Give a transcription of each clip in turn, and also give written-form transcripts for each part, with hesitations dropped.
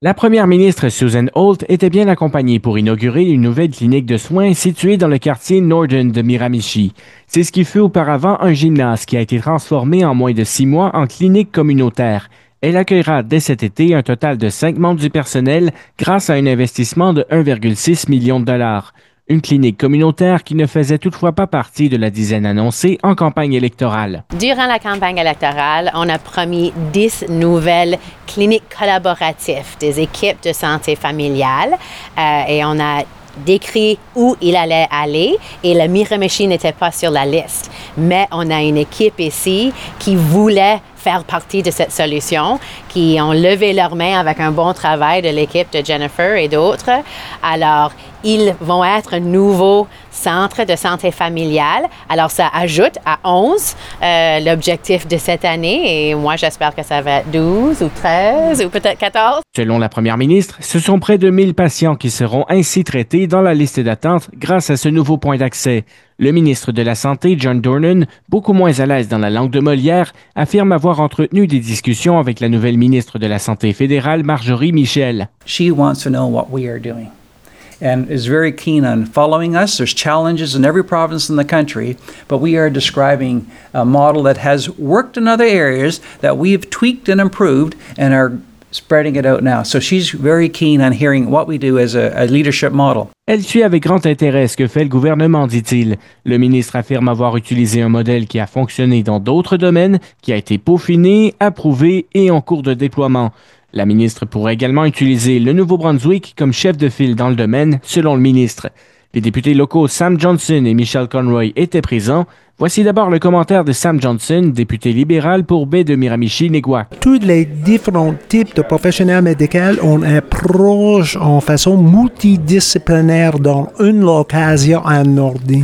La première ministre Susan Holt était bien accompagnée pour inaugurer une nouvelle clinique de soins située dans le quartier Northern de Miramichi. C'est ce qui fut auparavant un gymnase qui a été transformé en moins de 6 mois en clinique communautaire. Elle accueillera dès cet été un total de 5 membres du personnel grâce à un investissement de 1,6 million de dollars. Une clinique communautaire qui ne faisait toutefois pas partie de la dizaine annoncée en campagne électorale. Durant la campagne électorale, on a promis 10 nouvelles cliniques collaboratives, des équipes de santé familiale, et on a décrit où il allait aller et le Miramichi n'était pas sur la liste. Mais on a une équipe ici qui voulait faire partie de cette solution, qui ont levé leurs mains avec un bon travail de l'équipe de Jennifer et d'autres. Alors, ils vont être un nouveau centre de santé familiale. Alors, ça ajoute à 11 l'objectif de cette année. Et moi, j'espère que ça va être 12 ou 13 ou peut-être 14. Selon la première ministre, ce sont près de 1000 patients qui seront ainsi traités dans la liste d'attente grâce à ce nouveau point d'accès. Le ministre de la Santé, John Dornan, beaucoup moins à l'aise dans la langue de Molière, affirme avoir entretenu des discussions avec la nouvelle ministre de la Santé fédérale, Marjorie Michel. She wants to know what we are doing and is very keen on following us. There's challenges in every province in the country, but we are describing a model that has worked in other areas that we've tweaked and improved and are spreading it out now. So she's very keen on hearing what we do as a leadership model. Elle suit avec grand intérêt ce que fait le gouvernement, dit-il. Le ministre affirme avoir utilisé un modèle qui a fonctionné dans d'autres domaines, qui a été peaufiné, approuvé et en cours de déploiement. La ministre pourrait également utiliser le Nouveau-Brunswick comme chef de file dans le domaine, selon le ministre. Les députés locaux Sam Johnson et Michelle Conroy étaient présents. Voici d'abord le commentaire de Sam Johnson, député libéral pour baie de Miramichi-Niguac. Tous les différents types de professionnels médicaux, on approche en façon multidisciplinaire dans une occasion anordée.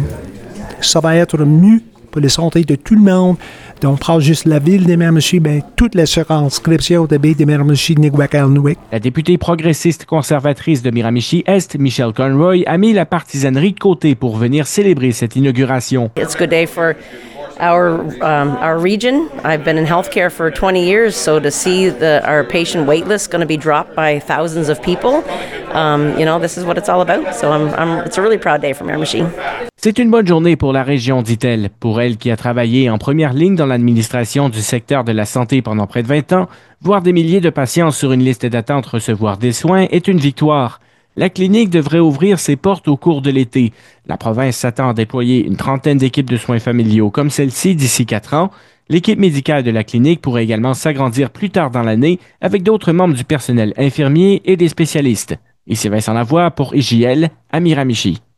Ça va être mieux pour la santé de tout le monde. Donc, on parle juste de la ville de Miramichi, toute la circonscription de baie de Miramichi-Niguac-Alnwick. La députée progressiste conservatrice de Miramichi-Est, Michelle Conroy, a mis la partisanerie de côté pour venir célébrer cette inauguration. It's a good day for our region. I've been in healthcare for 20 years, so to see our patient wait list going to be dropped by thousands of people, this is what it's all about. So it's a really proud day for Miramichi. C'est une bonne journée pour la région, dit-elle. Pour elle qui a travaillé en première ligne dans l'administration du secteur de la santé pendant près de 20 ans, voir des milliers de patients sur une liste d'attente recevoir des soins est une victoire. La clinique devrait ouvrir ses portes au cours de l'été. La province s'attend à déployer une trentaine d'équipes de soins familiaux comme celle-ci d'ici 4 ans. L'équipe médicale de la clinique pourrait également s'agrandir plus tard dans l'année avec d'autres membres du personnel infirmier et des spécialistes. Ici Vincent Lavoie pour IJL à Miramichi.